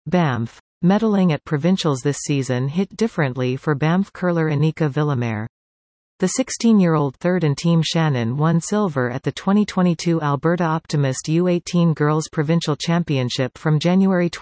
Banff. Medaling at provincials this season hit differently for Banff curler Anika Villamere. The 16-year-old third and Team Shannon won silver at the 2022 Alberta Optimist U18 Girls Provincial Championship from January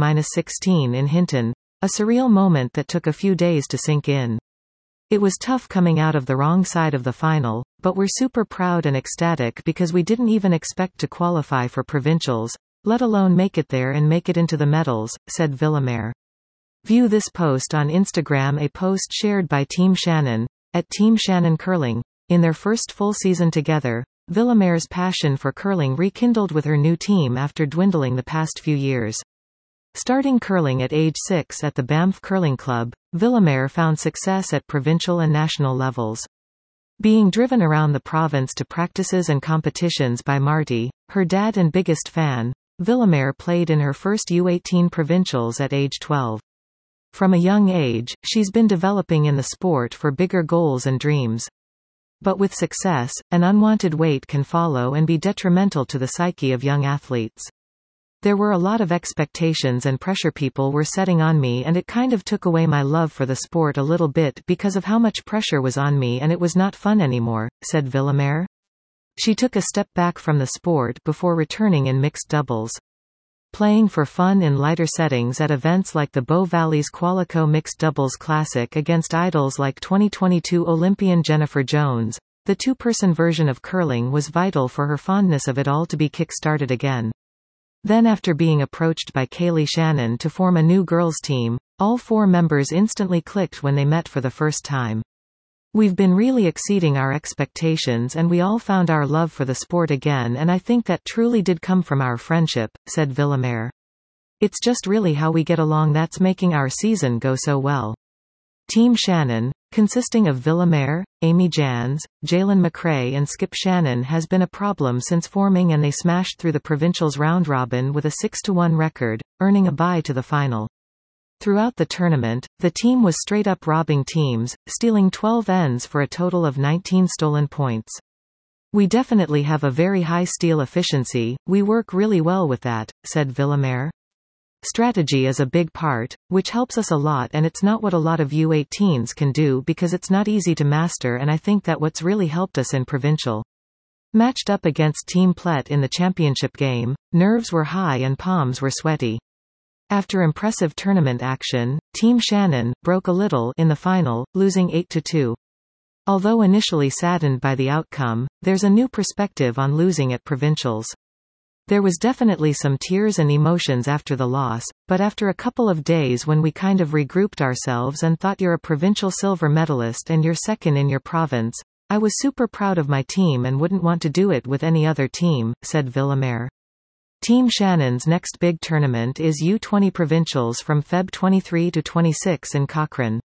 12–16 in Hinton, a surreal moment that took a few days to sink in. It was tough coming out of the wrong side of the final, but we're super proud and ecstatic because we didn't even expect to qualify for provincials, let alone make it there and make it into the medals, said Villamere. View this post on Instagram, a post shared by Team Shannon, at Team Shannon Curling. In their first full season together, Villamere's passion for curling rekindled with her new team after dwindling the past few years. Starting curling at age 6 at the Banff Curling Club, Villamere found success at provincial and national levels. Being driven around the province to practices and competitions by Marty, her dad and biggest fan, Villamere played in her first U18 provincials at age 12. From a young age, she's been developing in the sport for bigger goals and dreams. But with success, an unwanted weight can follow and be detrimental to the psyche of young athletes. There were a lot of expectations and pressure people were setting on me, and it kind of took away my love for the sport a little bit because of how much pressure was on me, and it was not fun anymore, said Villamere. She took a step back from the sport before returning in mixed doubles. Playing for fun in lighter settings at events like the Bow Valley's Qualico Mixed Doubles Classic against idols like 2022 Olympian Jennifer Jones, the two-person version of curling was vital for her fondness of it all to be kick-started again. Then, after being approached by Kaylee Shannon to form a new girls' team, all 4 members instantly clicked when they met for the first time. We've been really exceeding our expectations, and we all found our love for the sport again, and I think that truly did come from our friendship, said Villamere. It's just really how we get along that's making our season go so well. Team Shannon, consisting of Villamere, Amy Jans, Jalen McRae and Skip Shannon, has been a problem since forming, and they smashed through the provincials round-robin with a 6–1 record, earning a bye to the final. Throughout the tournament, the team was straight-up robbing teams, stealing 12 ends for a total of 19 stolen points. We definitely have a very high steal efficiency, we work really well with that, said Villamere. Strategy is a big part, which helps us a lot, and it's not what a lot of U18s can do because it's not easy to master, and I think that what's really helped us in provincial. Matched up against Team Plet in the championship game, nerves were high and palms were sweaty. After impressive tournament action, Team Shannon broke a little in the final, losing 8–2. Although initially saddened by the outcome, there's a new perspective on losing at provincials. There was definitely some tears and emotions after the loss, but after a couple of days when we kind of regrouped ourselves and thought, you're a provincial silver medalist and you're second in your province, I was super proud of my team and wouldn't want to do it with any other team, said Villamere. Team Shannon's next big tournament is U20 Provincials from Feb 23–26 in Cochrane.